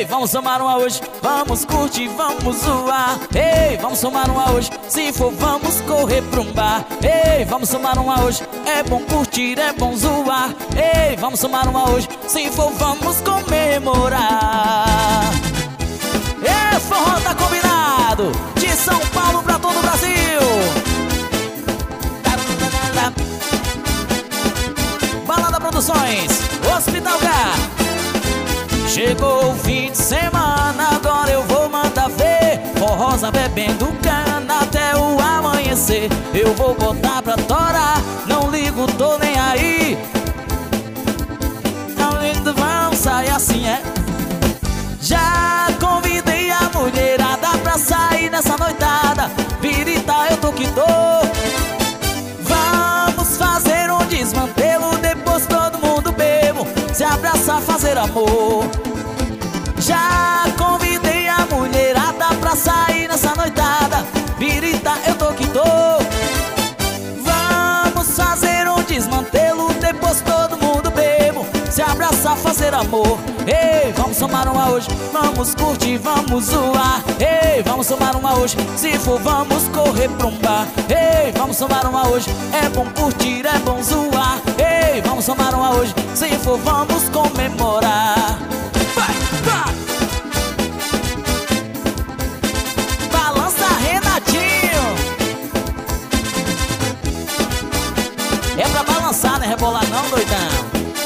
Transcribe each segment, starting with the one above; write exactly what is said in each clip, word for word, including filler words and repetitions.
Ei, vamos tomar uma hoje, vamos curtir, vamos zoar. Ei, vamos tomar uma hoje, se for vamos correr pra um bar. Ei, vamos tomar uma hoje, é bom curtir, é bom zoar. Ei, vamos tomar uma hoje, se for vamos comemorar. É, forró tá combinado, de São Paulo pra todo o Brasil. Balada Produções, Hospital K. Chegou o fim de semana, agora eu vou mandar ver. Forrosa bebendo cana até o amanhecer. Eu vou botar pra torar, não ligo, tô nem aí. Não lindo, vamos sair assim, é. Já convidei a mulherada pra sair nessa noitada. Pirita, eu tô que tô. Vamos fazer um desmantelo, depois todo mundo bebo, se abraçar, fazer amor. Já convidei a mulherada pra sair nessa noitada. Pirita, eu tô que tô. Vamos fazer um desmantelo, depois todo mundo bebo, se abraçar, fazer amor. Ei, vamos tomar uma hoje, vamos curtir, vamos zoar. Ei, vamos tomar uma hoje, se for vamos correr pra um bar. Ei, vamos tomar uma hoje, é bom curtir, é bom zoar. Ei, vamos tomar uma hoje, se for vamos comemorar. Vai, vai! Balança Renatinho. É pra balançar, né? Rebolar não, doidão.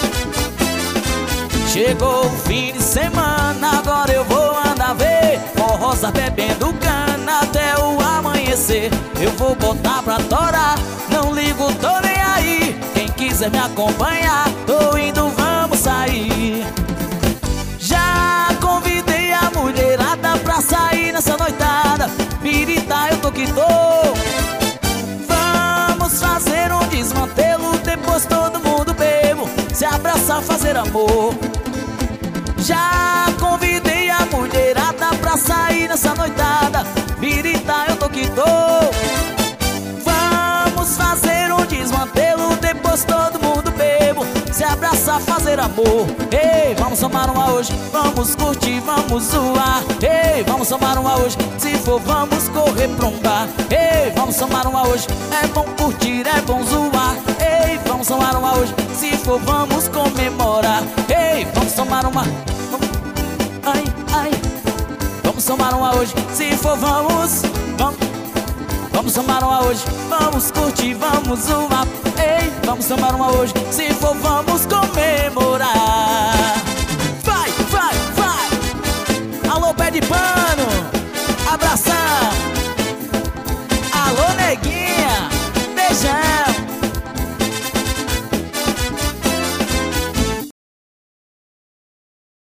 Chegou o fim de semana, agora eu vou andar ver. Forrosa bebendo cana até o amanhecer. Eu vou botar pra torar, não ligo, tô nem aí. Quem quiser me acompanhar, tô indo, vamos sair. Já convidei a mulherada pra sair nessa noitada. Pirita, eu tô que tô. Vamos fazer um desmantelo, depois todo mundo bebo, se abraçar, fazer amor. Já convidei a mulherada pra sair nessa noitada. Pirita, eu tô que tô. Vamos fazer um desmantelo, depois todo mundo bebo, se abraçar, fazer amor. Ei, vamos tomar uma hoje, vamos curtir, vamos zoar. Ei, vamos tomar uma hoje, se for vamos correr pra um bar. Ei, vamos tomar uma hoje, é bom curtir, é bom zoar. Ei, vamos tomar uma hoje, se for vamos comemorar. Ei, vamos tomar uma... Ai, ai. Vamos tomar uma hoje, se for vamos, vamos. Vamos tomar uma hoje, vamos curtir, vamos zoar. Ei, vamos tomar uma hoje, se for vamos comemorar. Vai, vai, vai. Alô, pé de pano.